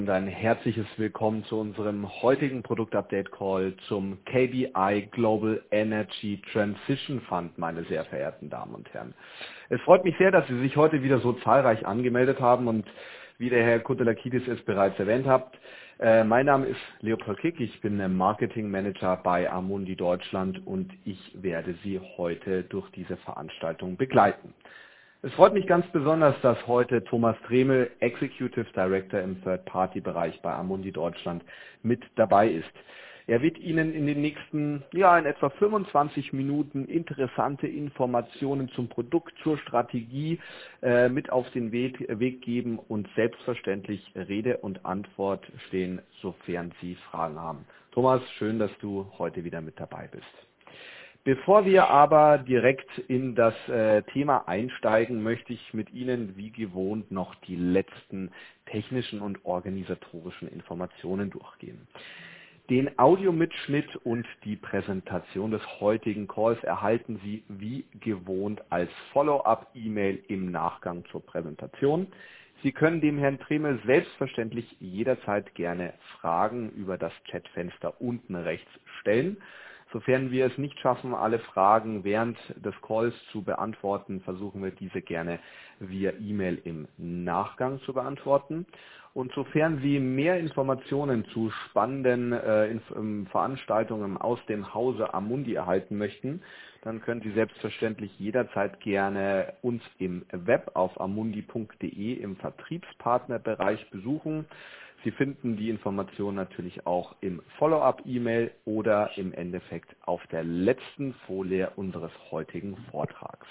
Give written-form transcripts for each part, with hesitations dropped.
Ein herzliches Willkommen zu unserem heutigen Produktupdate-Call zum KBI Global Energy Transition Fund, meine sehr verehrten Damen und Herren. Es freut mich sehr, dass Sie sich heute wieder so zahlreich angemeldet haben und wie der Herr Kotelakidis es bereits erwähnt hat, mein Name ist Leopold Kick, ich bin Marketing Manager bei Amundi Deutschland und ich werde Sie heute durch diese Veranstaltung begleiten. Es freut mich ganz besonders, dass heute Thomas Dremel, Executive Director im Third-Party-Bereich bei Amundi Deutschland, mit dabei ist. Er wird Ihnen in den nächsten, in etwa 25 Minuten interessante Informationen zum Produkt, zur Strategie mit auf den Weg geben und selbstverständlich Rede und Antwort stehen, sofern Sie Fragen haben. Thomas, schön, dass du heute wieder mit dabei bist. Bevor wir aber direkt in das Thema einsteigen, möchte ich mit Ihnen wie gewohnt noch die letzten technischen und organisatorischen Informationen durchgehen. Den Audiomitschnitt und die Präsentation des heutigen Calls erhalten Sie wie gewohnt als Follow-up-E-Mail im Nachgang zur Präsentation. Sie können dem Herrn Dremel selbstverständlich jederzeit gerne Fragen über das Chatfenster unten rechts stellen. Sofern wir es nicht schaffen, alle Fragen während des Calls zu beantworten, versuchen wir diese gerne via E-Mail im Nachgang zu beantworten. Und sofern Sie mehr Informationen zu spannenden Veranstaltungen aus dem Hause Amundi erhalten möchten, dann können Sie selbstverständlich jederzeit gerne uns im Web auf amundi.de im Vertriebspartnerbereich besuchen. Sie finden die Informationen natürlich auch im Follow-up-E-Mail oder im Endeffekt auf der letzten Folie unseres heutigen Vortrags.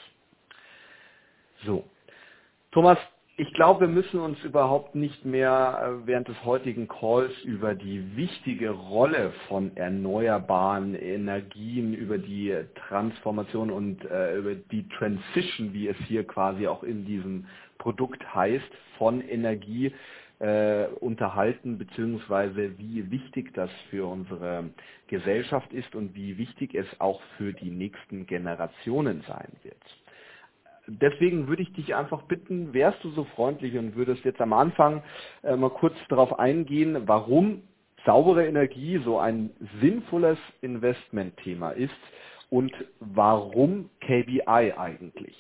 So, Thomas, ich glaube, wir müssen uns überhaupt nicht mehr während des heutigen Calls über die wichtige Rolle von erneuerbaren Energien, über die Transformation und über die Transition, wie es hier quasi auch in diesem Produkt heißt, von Energie unterhalten, beziehungsweise wie wichtig das für unsere Gesellschaft ist und wie wichtig es auch für die nächsten Generationen sein wird. Deswegen würde ich dich einfach bitten, wärst du so freundlich und würdest jetzt am Anfang mal kurz darauf eingehen, warum saubere Energie so ein sinnvolles Investmentthema ist und warum KBI eigentlich?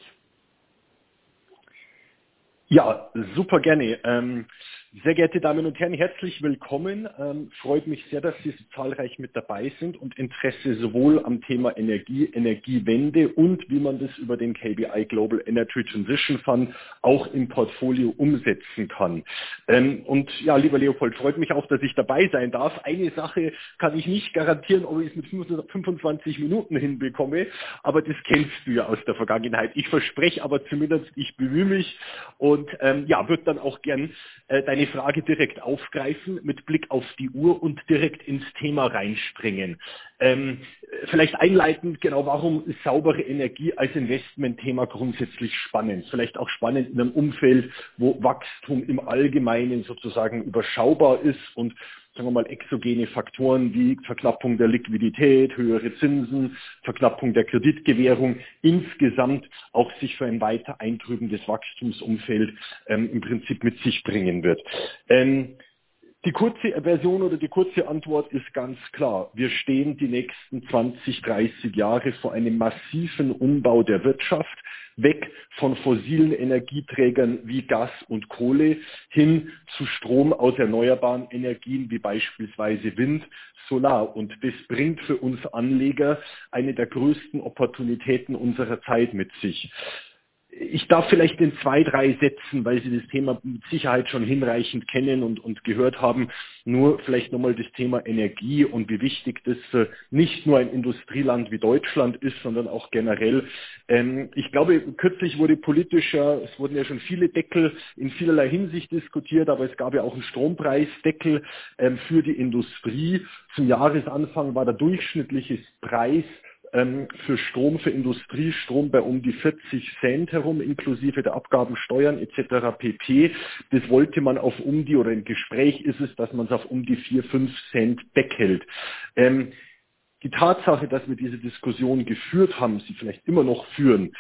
Ja, super gerne. Sehr geehrte Damen und Herren, herzlich willkommen. Freut mich sehr, dass Sie so zahlreich mit dabei sind und Interesse sowohl am Thema Energie, Energiewende und wie man das über den KBI Global Energy Transition Fund auch im Portfolio umsetzen kann. Und ja, lieber Leopold, freut mich auch, dass ich dabei sein darf. Eine Sache kann ich nicht garantieren, ob ich es mit 25 Minuten hinbekomme, aber das kennst du ja aus der Vergangenheit. Ich verspreche aber zumindest, ich bemühe mich und würde dann auch gern deine Frage direkt aufgreifen mit Blick auf die Uhr und direkt ins Thema reinspringen. Vielleicht einleitend, genau, warum ist saubere Energie als Investmentthema grundsätzlich spannend? Vielleicht auch spannend in einem Umfeld, wo Wachstum im Allgemeinen sozusagen überschaubar ist und sagen wir mal, exogene Faktoren wie Verknappung der Liquidität, höhere Zinsen, Verknappung der Kreditgewährung insgesamt auch sich für ein weiter eintrübendes Wachstumsumfeld im Prinzip mit sich bringen wird. Die kurze Version oder die kurze Antwort ist ganz klar. Wir stehen die nächsten 20, 30 Jahre vor einem massiven Umbau der Wirtschaft, weg von fossilen Energieträgern wie Gas und Kohle hin zu Strom aus erneuerbaren Energien wie beispielsweise Wind, Solar. Und das bringt für uns Anleger eine der größten Opportunitäten unserer Zeit mit sich. Ich darf vielleicht in 2, 3 Sätzen, weil Sie das Thema mit Sicherheit schon hinreichend kennen und gehört haben, nur vielleicht nochmal das Thema Energie und wie wichtig das für nicht nur ein Industrieland wie Deutschland ist, sondern auch generell. Ich glaube, kürzlich wurde es wurden ja schon viele Deckel in vielerlei Hinsicht diskutiert, aber es gab ja auch einen Strompreisdeckel für die Industrie. Zum Jahresanfang war der durchschnittliche Preis für Strom, für Industriestrom bei um die 40 Cent herum, inklusive der Abgaben, Steuern etc. pp. Das wollte man auf oder im Gespräch ist es, dass man es auf um die 4, 5 Cent deckhält. Die Tatsache, dass wir diese Diskussion geführt haben, sie vielleicht immer noch führen,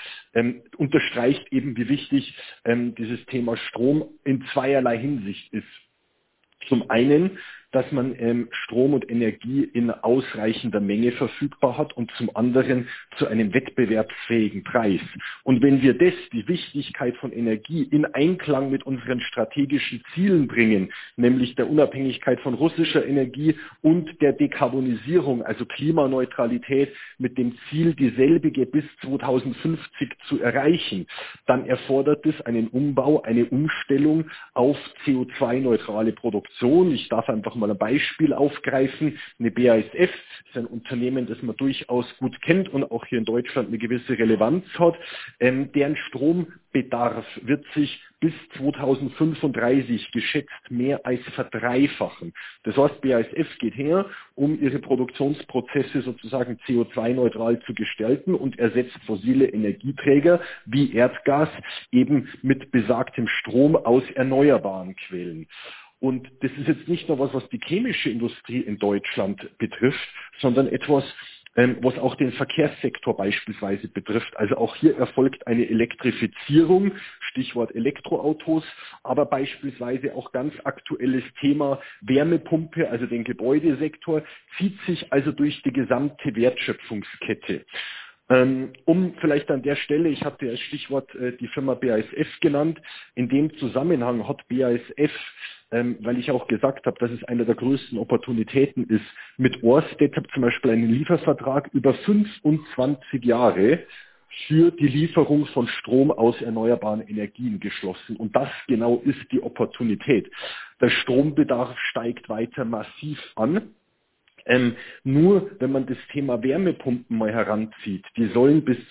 unterstreicht eben, wie wichtig dieses Thema Strom in zweierlei Hinsicht ist. Zum einen, dass man Strom und Energie in ausreichender Menge verfügbar hat und zum anderen zu einem wettbewerbsfähigen Preis. Und wenn wir die Wichtigkeit von Energie in Einklang mit unseren strategischen Zielen bringen, nämlich der Unabhängigkeit von russischer Energie und der Dekarbonisierung, also Klimaneutralität mit dem Ziel, dieselbige bis 2050 zu erreichen, dann erfordert es einen Umbau, eine Umstellung auf CO2-neutrale Produktion. Ich darf einfach mal ein Beispiel aufgreifen. Eine BASF ist ein Unternehmen, das man durchaus gut kennt und auch hier in Deutschland eine gewisse Relevanz hat. Deren Strombedarf wird sich bis 2035 geschätzt mehr als verdreifachen. Das heißt, BASF geht her, um ihre Produktionsprozesse sozusagen CO2-neutral zu gestalten und ersetzt fossile Energieträger wie Erdgas eben mit besagtem Strom aus erneuerbaren Quellen. Und das ist jetzt nicht nur was die chemische Industrie in Deutschland betrifft, sondern etwas, was auch den Verkehrssektor beispielsweise betrifft. Also auch hier erfolgt eine Elektrifizierung, Stichwort Elektroautos, aber beispielsweise auch ganz aktuelles Thema Wärmepumpe, also den Gebäudesektor, zieht sich also durch die gesamte Wertschöpfungskette. Um vielleicht an der Stelle, ich hatte als Stichwort die Firma BASF genannt, in dem Zusammenhang hat BASF, weil ich auch gesagt habe, dass es eine der größten Opportunitäten ist, mit Ørsted zum Beispiel einen Liefervertrag über 25 Jahre für die Lieferung von Strom aus erneuerbaren Energien geschlossen. Und das genau ist die Opportunität. Der Strombedarf steigt weiter massiv an. Nur wenn man das Thema Wärmepumpen mal heranzieht, die sollen bis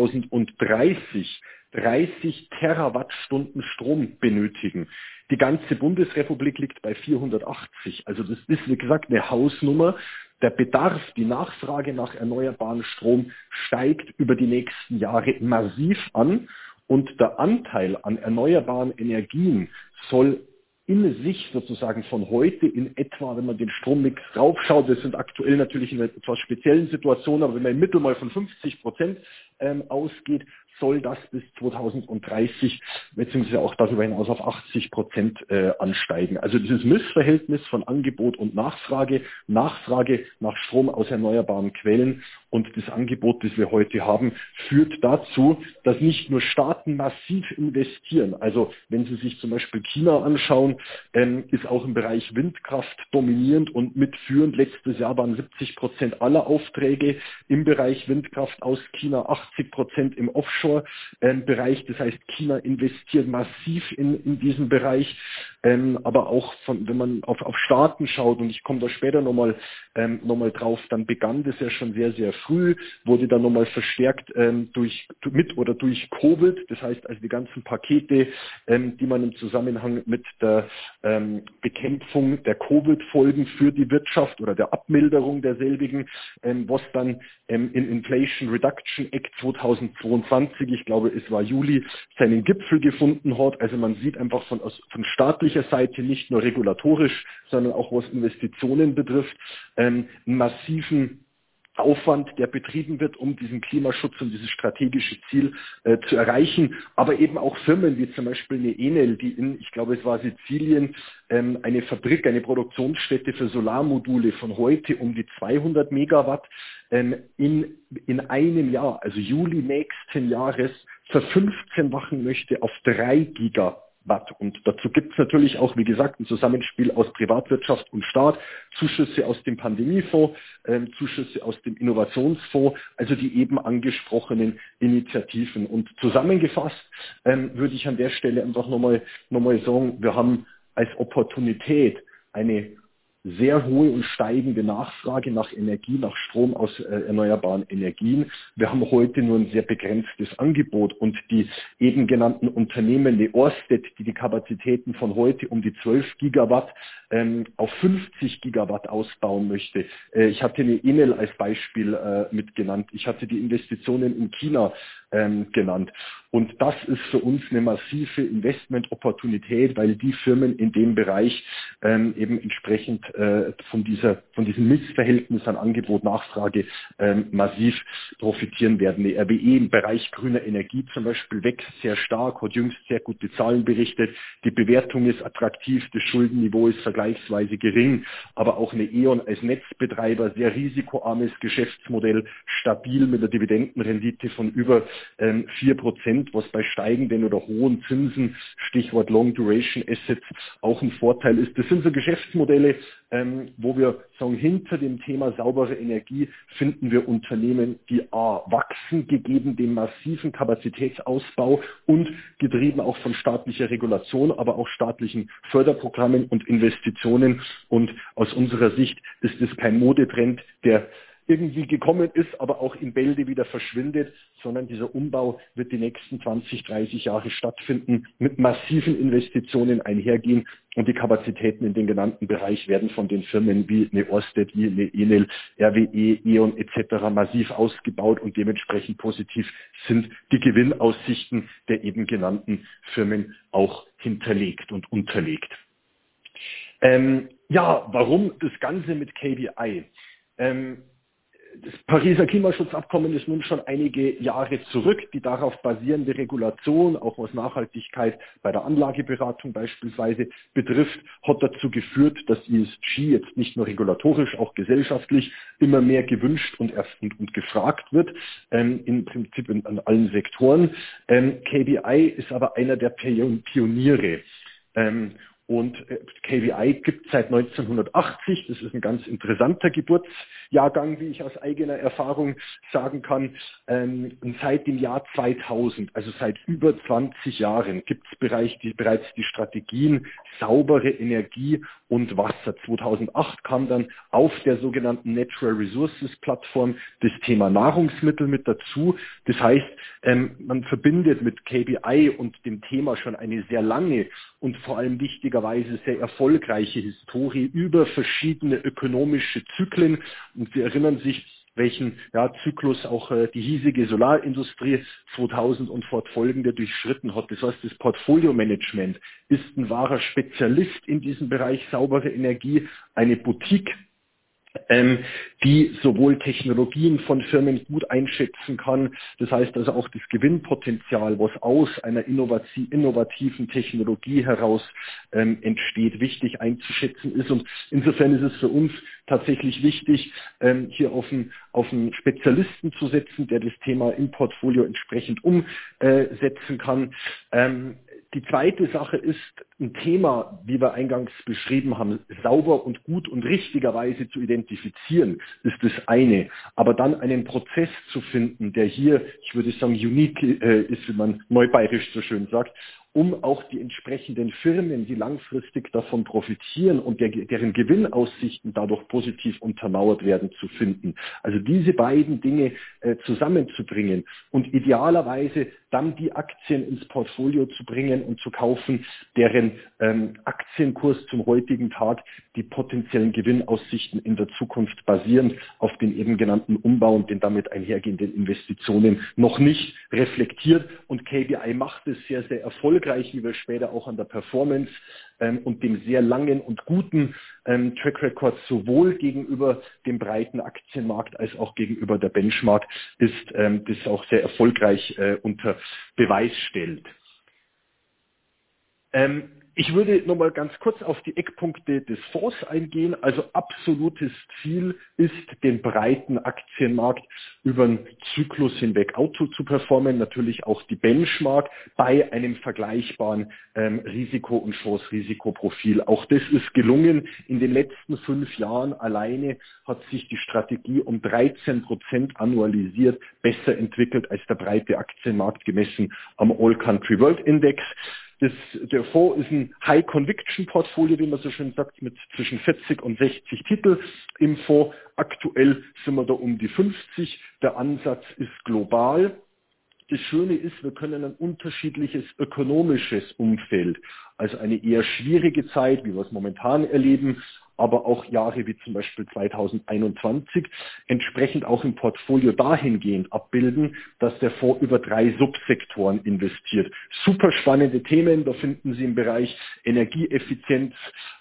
2030 30 Terawattstunden Strom benötigen. Die ganze Bundesrepublik liegt bei 480. Also das ist, wie gesagt, eine Hausnummer. Der Bedarf, die Nachfrage nach erneuerbaren Strom steigt über die nächsten Jahre massiv an und der Anteil an erneuerbaren Energien soll in sich sozusagen von heute in etwa, wenn man den Strommix raufschaut, wir sind aktuell natürlich in einer etwas speziellen Situation, aber wenn man im Mittel mal von 50% ausgeht, soll das bis 2030 beziehungsweise auch darüber hinaus auf 80% ansteigen. Also dieses Missverhältnis von Angebot und Nachfrage nach Strom aus erneuerbaren Quellen und das Angebot, das wir heute haben, führt dazu, dass nicht nur Staaten massiv investieren. Also wenn Sie sich zum Beispiel China anschauen, ist auch im Bereich Windkraft dominierend und mitführend. Letztes Jahr waren 70% aller Aufträge im Bereich Windkraft aus China, 80% im Offshore-Bereich. Das heißt, China investiert massiv in diesen Bereich. Aber auch wenn man auf Staaten schaut, und ich komme da später nochmal drauf, dann begann das ja schon sehr, sehr früh, wurde dann nochmal verstärkt durch Covid. Das heißt, also die ganzen Pakete, die man im Zusammenhang mit der Bekämpfung der Covid-Folgen für die Wirtschaft oder der Abmilderung derselbigen, was dann in Inflation Reduction Act 2022, ich glaube es war Juli, seinen Gipfel gefunden hat. Also man sieht einfach von staatlicher Seite nicht nur regulatorisch, sondern auch was Investitionen betrifft, einen massiven Aufwand, der betrieben wird, um diesen Klimaschutz und dieses strategische Ziel zu erreichen. Aber eben auch Firmen wie zum Beispiel eine Enel, die ich glaube es war Sizilien, eine Fabrik, eine Produktionsstätte für Solarmodule von heute um die 200 Megawatt in einem Jahr, also Juli nächsten Jahres, verfünfzehnfachen möchte auf 3 Gigawatt. Und dazu gibt es natürlich auch, wie gesagt, ein Zusammenspiel aus Privatwirtschaft und Staat, Zuschüsse aus dem Pandemiefonds, Zuschüsse aus dem Innovationsfonds, also die eben angesprochenen Initiativen. Und zusammengefasst würde ich an der Stelle einfach nochmal sagen, wir haben als Opportunität eine sehr hohe und steigende Nachfrage nach Energie, nach Strom aus erneuerbaren Energien. Wir haben heute nur ein sehr begrenztes Angebot und die eben genannten Unternehmen wie Ørsted, die Kapazitäten von heute um die 12 Gigawatt auf 50 Gigawatt ausbauen möchte. Ich hatte eine Enel als Beispiel mitgenannt. Ich hatte die Investitionen in China genannt. Und das ist für uns eine massive Investment-Opportunität, weil die Firmen in dem Bereich eben entsprechend von diesem Missverhältnis an Angebot, Nachfrage massiv profitieren werden. Die RWE im Bereich grüner Energie zum Beispiel wächst sehr stark, hat jüngst sehr gute Zahlen berichtet. Die Bewertung ist attraktiv, das Schuldenniveau ist vergleichbar vergleichsweise gering, aber auch eine E.ON als Netzbetreiber, sehr risikoarmes Geschäftsmodell, stabil mit einer Dividendenrendite von über 4%, was bei steigenden oder hohen Zinsen, Stichwort Long Duration Assets, auch ein Vorteil ist. Das sind so Geschäftsmodelle, wo wir sagen, hinter dem Thema saubere Energie finden wir Unternehmen, die wachsen, gegeben dem massiven Kapazitätsausbau und getrieben auch von staatlicher Regulation, aber auch staatlichen Förderprogrammen und Investitionen. Und aus unserer Sicht ist es kein Modetrend, der irgendwie gekommen ist, aber auch in Bälde wieder verschwindet, sondern dieser Umbau wird die nächsten 20, 30 Jahre stattfinden, mit massiven Investitionen einhergehen und die Kapazitäten in den genannten Bereich werden von den Firmen wie eine Ørsted, wie eine Enel, RWE, E.ON etc. massiv ausgebaut und dementsprechend positiv sind die Gewinnaussichten der eben genannten Firmen auch hinterlegt und unterlegt. Warum das Ganze mit KBI? Das Pariser Klimaschutzabkommen ist nun schon einige Jahre zurück. Die darauf basierende Regulation, auch was Nachhaltigkeit bei der Anlageberatung beispielsweise betrifft, hat dazu geführt, dass ESG jetzt nicht nur regulatorisch, auch gesellschaftlich immer mehr gewünscht und gefragt wird, im Prinzip an allen Sektoren. KBI ist aber einer der Pioniere. Und KBI gibt seit 1980, das ist ein ganz interessanter Geburtsjahrgang, wie ich aus eigener Erfahrung sagen kann. Und seit dem Jahr 2000, also seit über 20 Jahren, gibt es bereits die Strategien saubere Energie und Wasser. 2008 kam dann auf der sogenannten Natural Resources Plattform das Thema Nahrungsmittel mit dazu. Das heißt, man verbindet mit KBI und dem Thema schon eine sehr lange und vor allem wichtigerweise sehr erfolgreiche Historie über verschiedene ökonomische Zyklen. Und Sie erinnern sich, welchen Zyklus auch die hiesige Solarindustrie 2000 und fortfolgende durchschritten hat. Das heißt, das Portfolio-Management ist ein wahrer Spezialist in diesem Bereich saubere Energie, eine Boutique, die sowohl Technologien von Firmen gut einschätzen kann, das heißt also auch das Gewinnpotenzial, was aus einer innovativen Technologie heraus entsteht, wichtig einzuschätzen ist. Und insofern ist es für uns tatsächlich wichtig, hier auf einen Spezialisten zu setzen, der das Thema im Portfolio entsprechend umsetzen kann. Die zweite Sache ist ein Thema, wie wir eingangs beschrieben haben, sauber und gut und richtigerweise zu identifizieren, ist das eine. Aber dann einen Prozess zu finden, der hier, ich würde sagen, unique ist, wie man neubayerisch so schön sagt, um auch die entsprechenden Firmen, die langfristig davon profitieren und deren Gewinnaussichten dadurch positiv untermauert werden, zu finden. Also diese beiden Dinge zusammenzubringen und idealerweise dann die Aktien ins Portfolio zu bringen und zu kaufen, deren Aktienkurs zum heutigen Tag die potenziellen Gewinnaussichten in der Zukunft basierend auf den eben genannten Umbau und den damit einhergehenden Investitionen noch nicht reflektiert. Und KBI macht es sehr, sehr erfolgreich, wie wir später auch an der Performance und dem sehr langen und guten Track Record sowohl gegenüber dem breiten Aktienmarkt als auch gegenüber der Benchmark ist, das auch sehr erfolgreich unter Beweis stellt. Ich würde nochmal ganz kurz auf die Eckpunkte des Fonds eingehen. Also absolutes Ziel ist, den breiten Aktienmarkt über einen Zyklus hinweg auto zu performen, natürlich auch die Benchmark bei einem vergleichbaren Risiko- und Chance-Risikoprofil. Auch das ist gelungen. In den letzten 5 Jahren alleine hat sich die Strategie um 13% annualisiert besser entwickelt als der breite Aktienmarkt gemessen am All Country World Index. Der Fonds ist ein High-Conviction-Portfolio, wie man so schön sagt, mit zwischen 40 und 60 Titel im Fonds. Aktuell sind wir da um die 50. Der Ansatz ist global. Das Schöne ist, wir können ein unterschiedliches ökonomisches Umfeld, also eine eher schwierige Zeit, wie wir es momentan erleben, aber auch Jahre wie zum Beispiel 2021, entsprechend auch im Portfolio dahingehend abbilden, dass der Fonds über 3 Subsektoren investiert. Super spannende Themen, da finden Sie im Bereich Energieeffizienz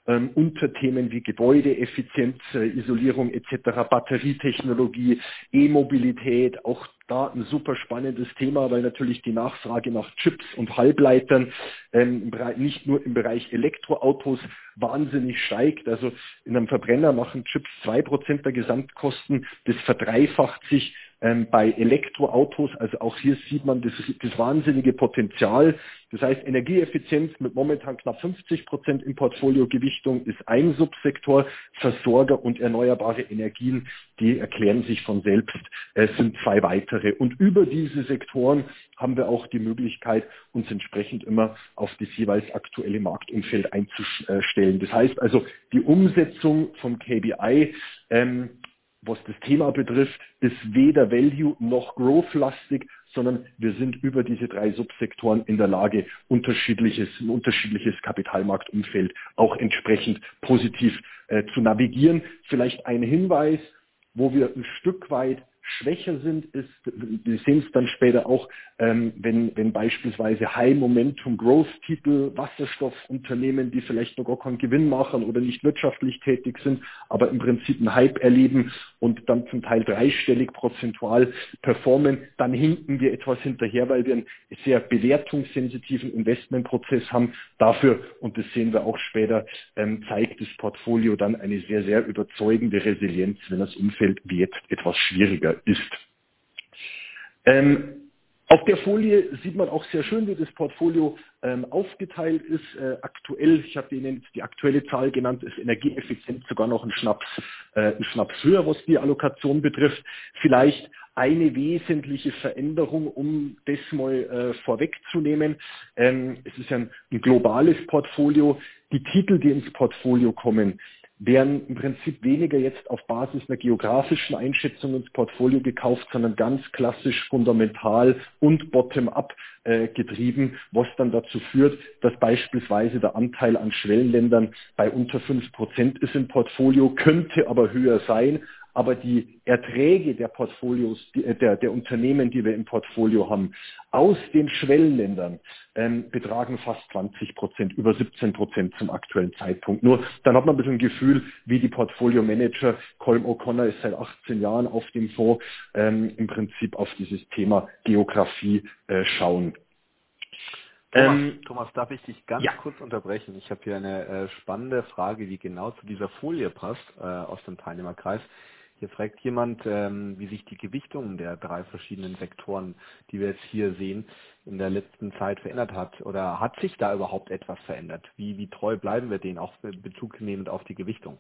Unterthemen wie Gebäudeeffizienz, Isolierung etc., Batterietechnologie, E-Mobilität, auch da ein super spannendes Thema, weil natürlich die Nachfrage nach Chips und Halbleitern nicht nur im Bereich Elektroautos wahnsinnig steigt. Also in einem Verbrenner machen Chips 2% der Gesamtkosten. Das verdreifacht sich bei Elektroautos. Also auch hier sieht man das wahnsinnige Potenzial. Das heißt, Energieeffizienz mit momentan knapp 50% im Portfoliogewichtung ist ein Subsektor. Versorger und erneuerbare Energien, die erklären sich von selbst, sind zwei weitere. Und über diese Sektoren haben wir auch die Möglichkeit, uns entsprechend immer auf das jeweils aktuelle Marktumfeld einzustellen. Das heißt also, die Umsetzung vom KBI, was das Thema betrifft, ist weder Value noch Growth-lastig, sondern wir sind über diese drei Subsektoren in der Lage, ein unterschiedliches Kapitalmarktumfeld auch entsprechend positiv zu navigieren. Vielleicht ein Hinweis, wo wir ein Stück weit schwächer sind, ist, wir sehen es dann später auch, wenn beispielsweise High-Momentum-Growth-Titel, Wasserstoffunternehmen, die vielleicht noch gar keinen Gewinn machen oder nicht wirtschaftlich tätig sind, aber im Prinzip einen Hype erleben und dann zum Teil dreistellig prozentual performen, dann hinken wir etwas hinterher, weil wir einen sehr bewertungssensitiven Investmentprozess haben. Dafür, und das sehen wir auch später, zeigt das Portfolio dann eine sehr, sehr überzeugende Resilienz, wenn das Umfeld wie jetzt etwas schwieriger ist. Auf der Folie sieht man auch sehr schön, wie das Portfolio aufgeteilt ist. Aktuell, ich habe Ihnen die aktuelle Zahl genannt, ist Energieeffizienz sogar noch ein Schnaps höher, was die Allokation betrifft. Vielleicht eine wesentliche Veränderung, um das mal vorwegzunehmen. Es ist ein globales Portfolio. Die Titel, die ins Portfolio kommen, werden im Prinzip weniger jetzt auf Basis einer geografischen Einschätzung ins Portfolio gekauft, sondern ganz klassisch fundamental und bottom-up getrieben, was dann dazu führt, dass beispielsweise der Anteil an Schwellenländern bei unter 5% ist im Portfolio, könnte aber höher sein. Aber die Erträge der Portfolios, der Unternehmen, die wir im Portfolio haben, aus den Schwellenländern betragen fast 20%, über 17% zum aktuellen Zeitpunkt. Nur dann hat man ein bisschen ein Gefühl, wie die Portfolio-Manager, Colm O'Connor ist seit 18 Jahren auf dem Fonds, im Prinzip auf dieses Thema Geografie schauen. Thomas, darf ich dich ganz kurz unterbrechen? Ich habe hier eine spannende Frage, die genau zu dieser Folie passt, aus dem Teilnehmerkreis. Hier fragt jemand, wie sich die Gewichtung der drei verschiedenen Sektoren, die wir jetzt hier sehen, in der letzten Zeit verändert hat. Oder hat sich da überhaupt etwas verändert? Wie treu bleiben wir denen, auch Bezug nehmend auf die Gewichtung?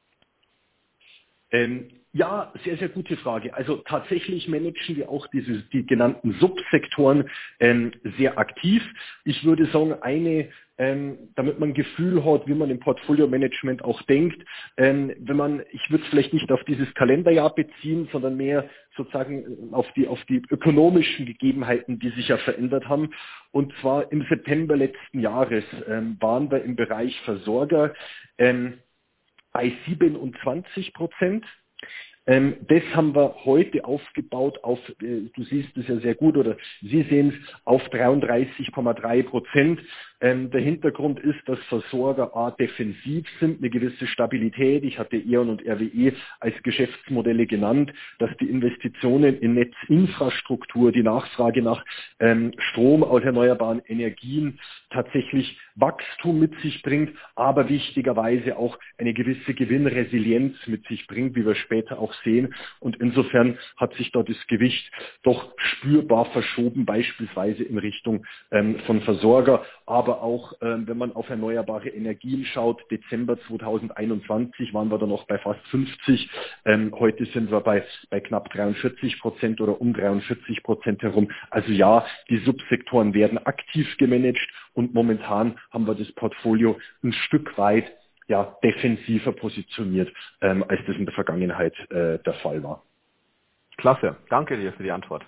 Ja, sehr, sehr gute Frage. Also tatsächlich managen wir auch die genannten Subsektoren sehr aktiv. Ich würde sagen, damit man ein Gefühl hat, wie man im Portfolio-Management auch denkt, ich würde es vielleicht nicht auf dieses Kalenderjahr beziehen, sondern mehr sozusagen auf die ökonomischen Gegebenheiten, die sich ja verändert haben. Und zwar im September letzten Jahres waren wir im Bereich Versorger bei 27%. Das haben wir heute aufgebaut auf, du siehst es ja sehr gut oder Sie sehen es, auf 33,3%. Der Hintergrund ist, dass Versorger A defensiv sind, eine gewisse Stabilität. Ich hatte E.ON und RWE als Geschäftsmodelle genannt, dass die Investitionen in Netzinfrastruktur, die Nachfrage nach Strom aus erneuerbaren Energien tatsächlich Wachstum mit sich bringt, aber wichtigerweise auch eine gewisse Gewinnresilienz mit sich bringt, wie wir später auch sehen. Und insofern hat sich da das Gewicht doch spürbar verschoben, beispielsweise in Richtung von Versorger, aber auch, wenn man auf erneuerbare Energien schaut, Dezember 2021 waren wir da noch bei fast 50, heute sind wir bei knapp 43% oder um 43% herum. Also ja, die Subsektoren werden aktiv gemanagt und momentan haben wir das Portfolio ein Stück weit defensiver positioniert, als das in der Vergangenheit der Fall war. Klasse, danke dir für die Antwort.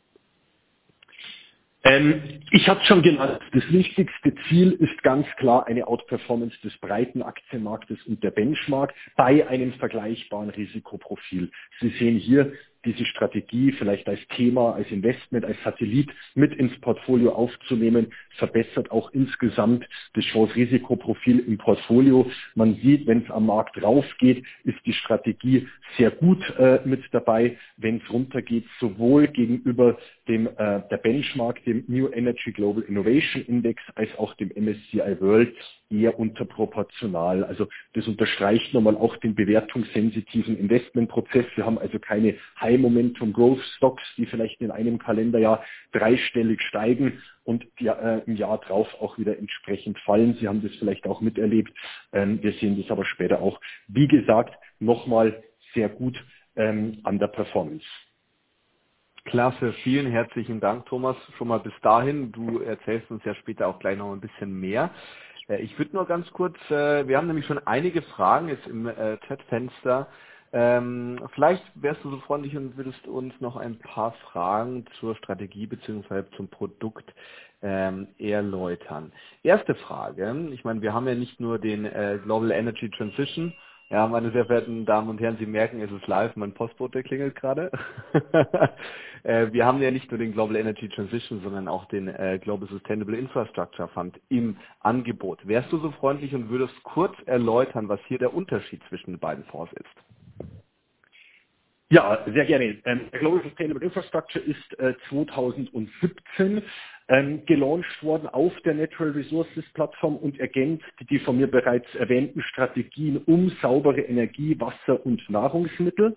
Ich habe schon genannt, das wichtigste Ziel ist ganz klar eine Outperformance des breiten Aktienmarktes und der Benchmark bei einem vergleichbaren Risikoprofil. Sie sehen hier diese Strategie vielleicht als Thema, als Investment, als Satellit mit ins Portfolio aufzunehmen, verbessert auch insgesamt das Chance-Risikoprofil im Portfolio. Man sieht, wenn es am Markt raufgeht, ist die Strategie sehr gut mit dabei. Wenn es runtergeht, sowohl gegenüber der Benchmark, dem New Energy Global Innovation Index, als auch dem MSCI World eher unterproportional. Also das unterstreicht nochmal auch den bewertungssensitiven Investmentprozess. Wir haben also keine High Momentum Growth Stocks, die vielleicht in einem Kalenderjahr dreistellig steigen und im Jahr drauf auch wieder entsprechend fallen. Sie haben das vielleicht auch miterlebt. Wir sehen das aber später auch, wie gesagt, nochmal sehr gut an der Performance. Klasse, vielen herzlichen Dank, Thomas, schon mal bis dahin. Du erzählst uns ja später auch gleich noch ein bisschen mehr. Ich würde nur ganz kurz, wir haben nämlich schon einige Fragen jetzt im Chatfenster. Vielleicht wärst du so freundlich und würdest uns noch ein paar Fragen zur Strategie bzw. zum Produkt erläutern. Erste Frage, ich meine, wir haben ja nicht nur den Global Energy Transition. Ja, meine sehr verehrten Damen und Herren, Sie merken, es ist live, mein Postbote klingelt gerade. Wir haben ja nicht nur den Global Energy Transition, sondern auch den Global Sustainable Infrastructure Fund im Angebot. Wärst du so freundlich und würdest kurz erläutern, was hier der Unterschied zwischen den beiden Fonds ist? Ja, sehr gerne. Global Sustainable Infrastructure ist 2017 gelauncht worden auf der Natural Resources Plattform und ergänzt die von mir bereits erwähnten Strategien um saubere Energie, Wasser und Nahrungsmittel.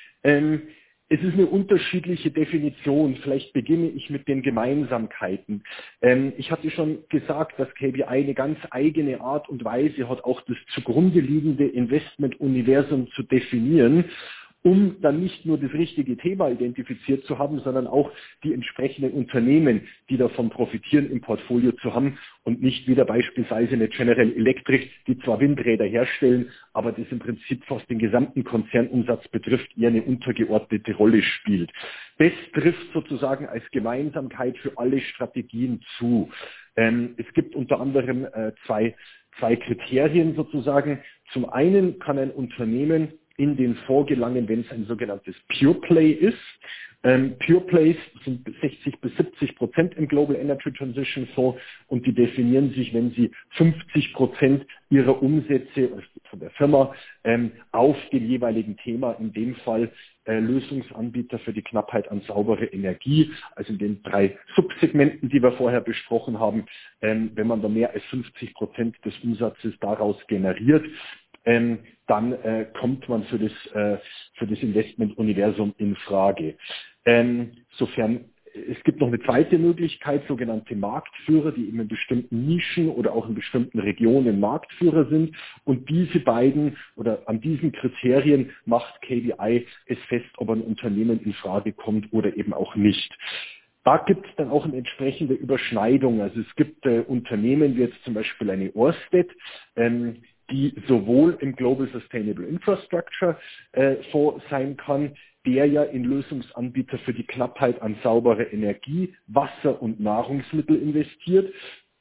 Es ist eine unterschiedliche Definition. Vielleicht beginne ich mit den Gemeinsamkeiten. Ich hatte schon gesagt, dass KBI eine ganz eigene Art und Weise hat, auch das zugrunde liegende Investmentuniversum zu definieren, um dann nicht nur das richtige Thema identifiziert zu haben, sondern auch die entsprechenden Unternehmen, die davon profitieren, im Portfolio zu haben und nicht wieder beispielsweise eine General Electric, die zwar Windräder herstellen, aber das im Prinzip fast den gesamten Konzernumsatz betrifft, eher eine untergeordnete Rolle spielt. Das trifft sozusagen als Gemeinsamkeit für alle Strategien zu. Es gibt unter anderem zwei Kriterien sozusagen. Zum einen kann ein Unternehmen in den Fonds gelangen, wenn es ein sogenanntes Pure Play ist. Pure Plays sind 60-70% im Global Energy Transition Fonds und die definieren sich, wenn sie 50% ihrer Umsätze von der Firma auf dem jeweiligen Thema, in dem Fall Lösungsanbieter für die Knappheit an saubere Energie, also in den 3 Subsegmenten, die wir vorher besprochen haben, wenn man da mehr als 50% des Umsatzes daraus generiert, dann kommt man für das Investmentuniversum in Frage. Sofern es gibt noch eine zweite Möglichkeit, sogenannte Marktführer, die eben in bestimmten Nischen oder auch in bestimmten Regionen Marktführer sind. Und diese beiden oder an diesen Kriterien macht KBI es fest, ob ein Unternehmen in Frage kommt oder eben auch nicht. Da gibt es dann auch eine entsprechende Überschneidung. Also es gibt Unternehmen wie jetzt zum Beispiel eine Ørsted, die sowohl im Global Sustainable Infrastructure Fonds sein kann, der ja in Lösungsanbieter für die Knappheit an saubere Energie, Wasser und Nahrungsmittel investiert,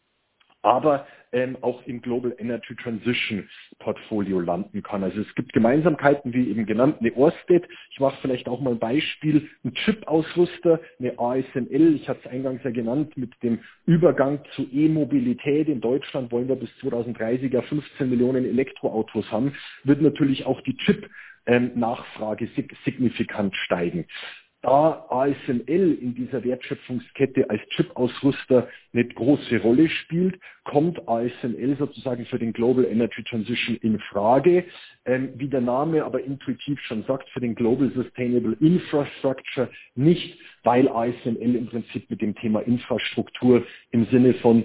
aber auch im Global Energy Transition Portfolio landen kann. Also es gibt Gemeinsamkeiten, wie eben genannt, eine Ørsted. Ich mache vielleicht auch mal ein Beispiel, ein Chip-Ausrüster, eine ASML, ich hatte es eingangs ja genannt, mit dem Übergang zu E-Mobilität. In Deutschland wollen wir bis 2030 ja 15 Millionen Elektroautos haben, wird natürlich auch die Chip-Nachfrage signifikant steigen. Da ASML in dieser Wertschöpfungskette als Chip-Ausrüster eine große Rolle spielt, kommt ASML sozusagen für den Global Energy Transition in Frage. Wie der Name aber intuitiv schon sagt, für den Global Sustainable Infrastructure nicht, weil ASML im Prinzip mit dem Thema Infrastruktur im Sinne von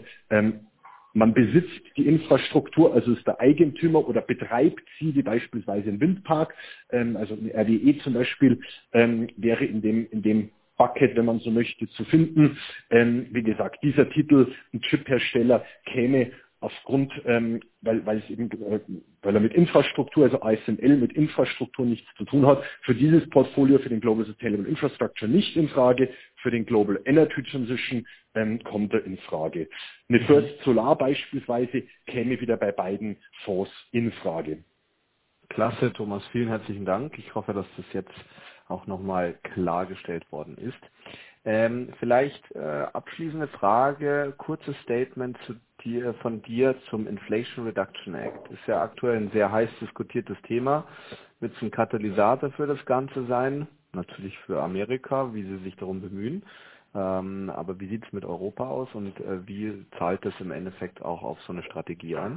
man besitzt die Infrastruktur, also ist der Eigentümer oder betreibt sie, wie beispielsweise ein Windpark, also eine RWE zum Beispiel, wäre in dem Bucket, wenn man so möchte, zu finden. Wie gesagt, dieser Titel, ein Chiphersteller, käme aufgrund, weil er mit Infrastruktur, also ASML mit Infrastruktur nichts zu tun hat, für dieses Portfolio, für den Global Sustainable Infrastructure nicht in Frage, für den Global Energy Transition kommt er in Frage. Eine First Solar beispielsweise käme wieder bei beiden Fonds in Frage. Klasse, Thomas, vielen herzlichen Dank. Ich hoffe, dass das jetzt auch nochmal klargestellt worden ist. Vielleicht abschließende Frage, kurzes Statement von dir zum Inflation Reduction Act. Ist ja aktuell ein sehr heiß diskutiertes Thema. Wird es ein Katalysator für das Ganze sein? Natürlich für Amerika, wie sie sich darum bemühen. Aber wie sieht es mit Europa aus und wie zahlt das im Endeffekt auch auf so eine Strategie ein?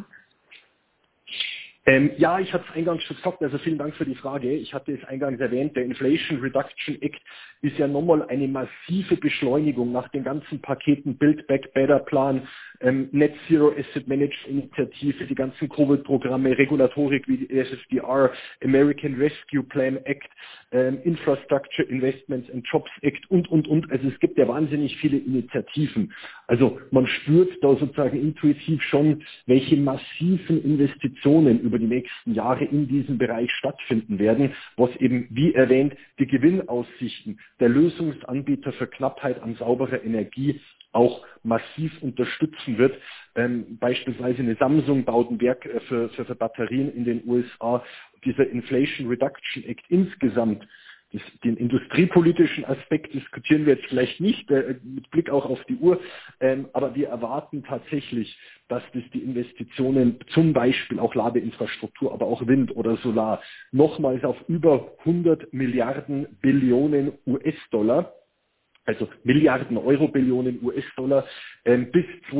Ja, ich hatte es eingangs schon gesagt, also vielen Dank für die Frage. Ich hatte es eingangs erwähnt, der Inflation Reduction Act ist ja nochmal eine massive Beschleunigung nach den ganzen Paketen Build Back Better Plan, Net Zero Asset Management Initiative, die ganzen Covid-Programme, Regulatorik wie die SFDR, American Rescue Plan Act, Infrastructure Investments and Jobs Act und. Also es gibt ja wahnsinnig viele Initiativen. Also man spürt da sozusagen intuitiv schon, welche massiven Investitionen über die nächsten Jahre in diesem Bereich stattfinden werden, was eben, wie erwähnt, die Gewinnaussichten der Lösungsanbieter für Knappheit an sauberer Energie auch massiv unterstützen wird. Beispielsweise eine Samsung baut ein Werk für Batterien in den USA. Dieser Inflation Reduction Act insgesamt, den industriepolitischen Aspekt diskutieren wir jetzt vielleicht nicht, mit Blick auch auf die Uhr, aber wir erwarten tatsächlich, dass das die Investitionen, zum Beispiel auch Ladeinfrastruktur, aber auch Wind oder Solar, nochmals auf über 100 Milliarden Billionen US-Dollar, also Milliarden Euro, Billionen US-Dollar, bis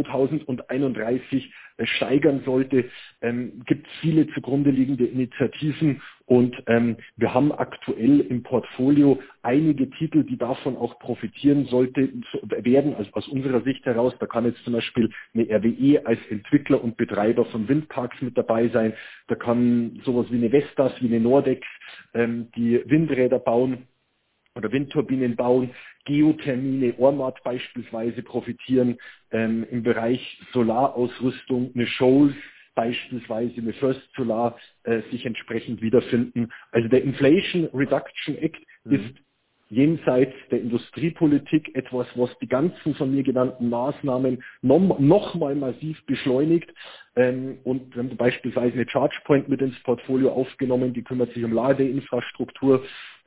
2031 steigern sollte. Gibt viele zugrunde liegende Initiativen und wir haben aktuell im Portfolio einige Titel, die davon auch profitieren werden, also aus unserer Sicht heraus. Da kann jetzt zum Beispiel eine RWE als Entwickler und Betreiber von Windparks mit dabei sein. Da kann sowas wie eine Vestas, wie eine Nordex, die Windräder bauen oder Windturbinen bauen, Geothermie, Ormat beispielsweise profitieren, im Bereich Solarausrüstung, eine Shoals beispielsweise, eine First Solar sich entsprechend wiederfinden. Also der Inflation Reduction Act ist jenseits der Industriepolitik etwas, was die ganzen von mir genannten Maßnahmen noch mal massiv beschleunigt. Und wir haben beispielsweise eine ChargePoint mit ins Portfolio aufgenommen, die kümmert sich um Ladeinfrastruktur.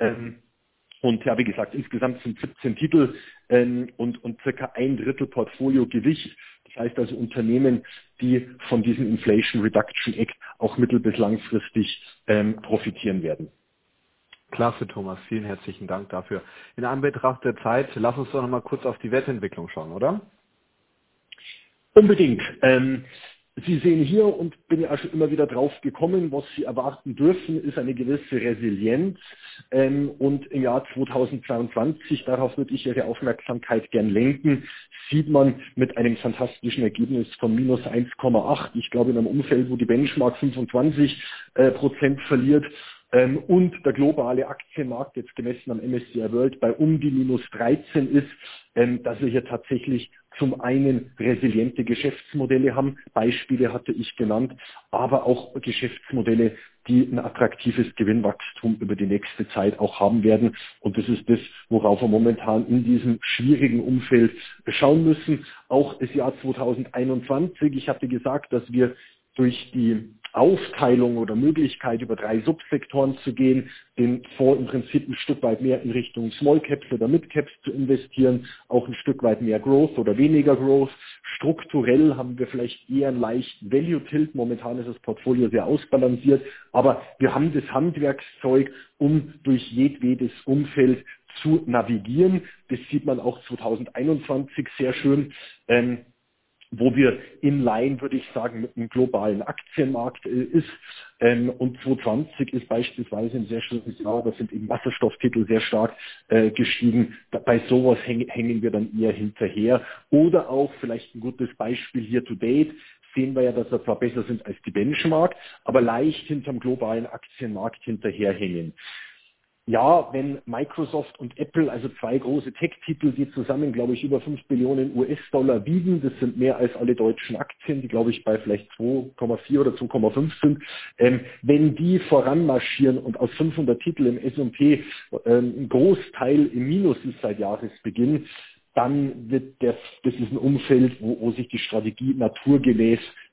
Und ja, wie gesagt, insgesamt sind 17 Titel und circa ein Drittel Portfoliogewicht. Das heißt also Unternehmen, die von diesem Inflation Reduction Act auch mittel- bis langfristig profitieren werden. Klasse, Thomas. Vielen herzlichen Dank dafür. In Anbetracht der Zeit, lass uns doch noch mal kurz auf die Wertentwicklung schauen, oder? Unbedingt. Sie sehen hier, und bin ja schon immer wieder drauf gekommen, was Sie erwarten dürfen, ist eine gewisse Resilienz. Und im Jahr 2022, darauf würde ich Ihre Aufmerksamkeit gern lenken, sieht man mit einem fantastischen Ergebnis von minus 1,8. Ich glaube, in einem Umfeld, wo die Benchmark 25% verliert, und der globale Aktienmarkt, jetzt gemessen am MSCI World, bei um die minus 13 ist, dass wir hier tatsächlich zum einen resiliente Geschäftsmodelle haben, Beispiele hatte ich genannt, aber auch Geschäftsmodelle, die ein attraktives Gewinnwachstum über die nächste Zeit auch haben werden. Und das ist das, worauf wir momentan in diesem schwierigen Umfeld schauen müssen. Auch das Jahr 2021, ich hatte gesagt, dass wir durch die Aufteilung oder Möglichkeit, über 3 Subsektoren zu gehen, den Fonds im Prinzip ein Stück weit mehr in Richtung Small Caps oder Mid Caps zu investieren, auch ein Stück weit mehr Growth oder weniger Growth. Strukturell haben wir vielleicht eher einen leichten Value Tilt. Momentan ist das Portfolio sehr ausbalanciert, aber wir haben das Handwerkszeug, um durch jedwedes Umfeld zu navigieren. Das sieht man auch 2021 sehr schön. Wo wir in line, würde ich sagen, mit dem globalen Aktienmarkt ist. Und 2020 ist beispielsweise ein sehr schönes Jahr, da sind eben Wasserstofftitel sehr stark gestiegen. Bei sowas hängen wir dann eher hinterher. Oder auch vielleicht ein gutes Beispiel hier to date, sehen wir ja, dass wir zwar besser sind als die Benchmark, aber leicht hinterm globalen Aktienmarkt hinterherhängen. Ja, wenn Microsoft und Apple, also 2 große Tech-Titel, die zusammen, glaube ich, über 5 Billionen US-Dollar wiegen, das sind mehr als alle deutschen Aktien, die, glaube ich, bei vielleicht 2,4 oder 2,5 sind, wenn die voranmarschieren und aus 500 Titeln im S&P ein Großteil im Minus ist seit Jahresbeginn, dann das ist ein Umfeld, wo sich die Strategie naturgemäß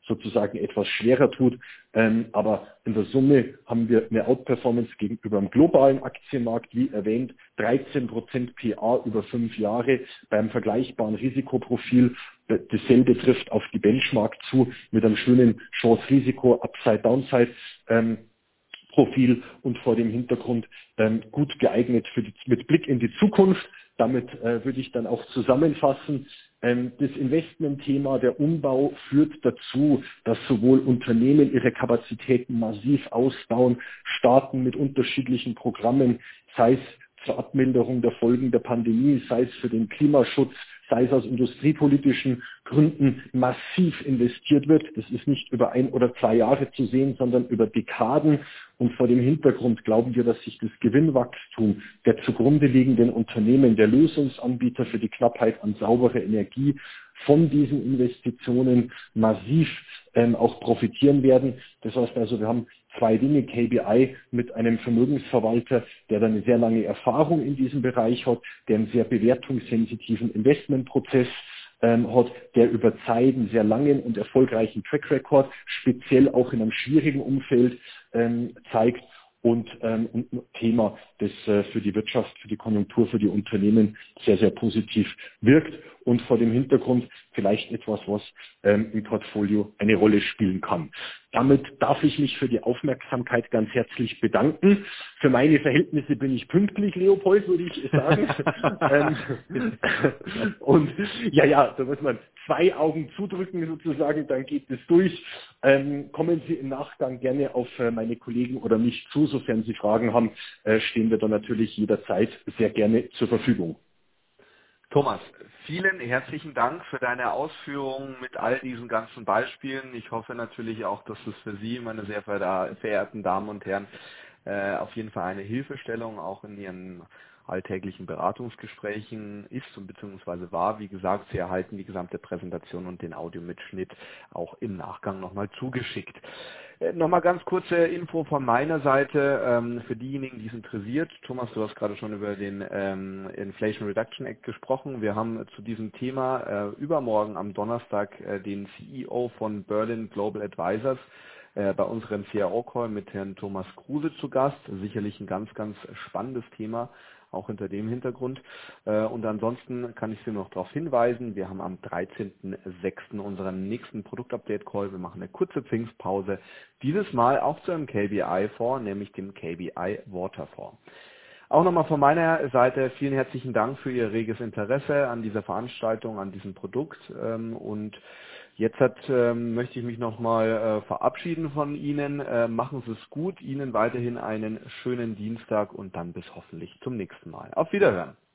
sozusagen etwas schwerer tut. Aber in der Summe haben wir eine Outperformance gegenüber dem globalen Aktienmarkt, wie erwähnt, 13% PA über 5 Jahre beim vergleichbaren Risikoprofil. Dasselbe trifft auf die Benchmark zu mit einem schönen Chance-Risiko, Upside-Downside. Profil und vor dem Hintergrund gut geeignet mit Blick in die Zukunft. Damit würde ich dann auch zusammenfassen. Das Investmentthema, der Umbau führt dazu, dass sowohl Unternehmen ihre Kapazitäten massiv ausbauen, starten mit unterschiedlichen Programmen, sei es zur Abmilderung der Folgen der Pandemie, sei es für den Klimaschutz, sei es aus industriepolitischen Gründen massiv investiert wird. Das ist nicht über 1 oder 2 Jahre zu sehen, sondern über Dekaden. Und vor dem Hintergrund glauben wir, dass sich das Gewinnwachstum der zugrunde liegenden Unternehmen, der Lösungsanbieter für die Knappheit an sauberer Energie von diesen Investitionen massiv auch profitieren werden. Das heißt also, wir haben 2 Dinge, KBI mit einem Vermögensverwalter, der dann eine sehr lange Erfahrung in diesem Bereich hat, der einen sehr bewertungssensitiven Investmentprozess hat, der über Zeit einen sehr langen und erfolgreichen Track Record, speziell auch in einem schwierigen Umfeld zeigt und ein Thema, das für die Wirtschaft, für die Konjunktur, für die Unternehmen sehr, sehr positiv wirkt und vor dem Hintergrund vielleicht etwas, was im Portfolio eine Rolle spielen kann. Damit darf ich mich für die Aufmerksamkeit ganz herzlich bedanken. Für meine Verhältnisse bin ich pünktlich, Leopold, würde ich sagen. Und ja, da muss man 2 Augen zudrücken sozusagen, dann geht es durch. Kommen Sie im Nachgang gerne auf meine Kollegen oder mich zu, sofern Sie Fragen haben, stehen wir dann natürlich jederzeit sehr gerne zur Verfügung. Thomas, vielen herzlichen Dank für deine Ausführungen mit all diesen ganzen Beispielen. Ich hoffe natürlich auch, dass es für Sie, meine sehr verehrten Damen und Herren, auf jeden Fall eine Hilfestellung auch in Ihren alltäglichen Beratungsgesprächen ist und beziehungsweise war. Wie gesagt, Sie erhalten die gesamte Präsentation und den Audiomitschnitt auch im Nachgang nochmal zugeschickt. Nochmal ganz kurze Info von meiner Seite für diejenigen, die es interessiert. Thomas, du hast gerade schon über den Inflation Reduction Act gesprochen. Wir haben zu diesem Thema übermorgen am Donnerstag den CEO von Berlin Global Advisors bei unserem CRO-Call mit Herrn Thomas Kruse zu Gast. Sicherlich ein ganz, ganz spannendes Thema, auch hinter dem Hintergrund. Und ansonsten kann ich Sie noch darauf hinweisen, wir haben am 13.06. unseren nächsten Produktupdate-Call. Wir machen eine kurze Pfingstpause, dieses Mal auch zu einem KBI-Fonds, nämlich dem KBI Waterfonds. Auch nochmal von meiner Seite vielen herzlichen Dank für Ihr reges Interesse an dieser Veranstaltung, an diesem Produkt. Und jetzt möchte ich mich nochmal verabschieden von Ihnen. Machen Sie es gut, Ihnen weiterhin einen schönen Dienstag und dann bis hoffentlich zum nächsten Mal. Auf Wiederhören.